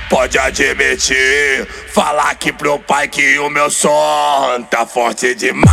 pode admitir. Falar aqui pro pai que o meu som tá forte demais.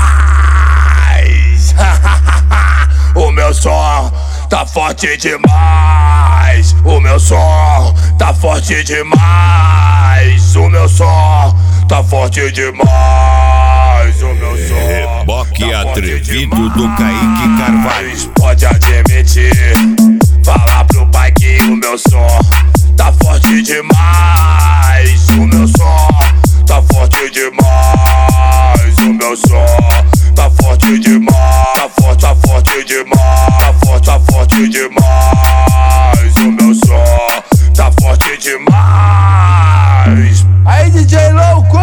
O meu som tá forte demais. O meu som tá forte demais. O meu som tá forte demais. O meu som Reboque tá atrevido forte do Kaique Carvalho. demais. Pode admitir. Falar pro pai que o meu som tá forte demais. O meu som tá forte demais. O meu som tá forte demais. Tá forte demais. Tá forte demais. O meu som tá forte demais. Aí, DJ louco!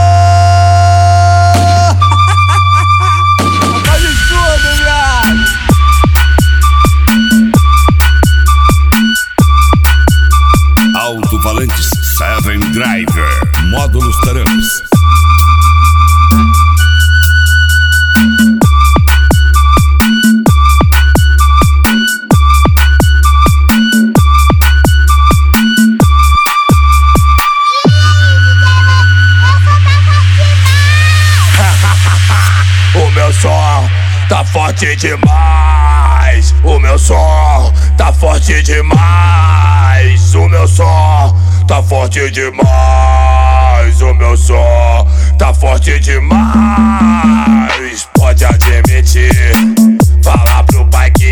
Faz tudo, viado! Alto-falantes Seven Driver, módulos Taramps. O meu som tá forte demais. O meu som tá forte demais. O meu som tá forte demais. O meu som tá forte demais. Pode admitir. Falar pro pai que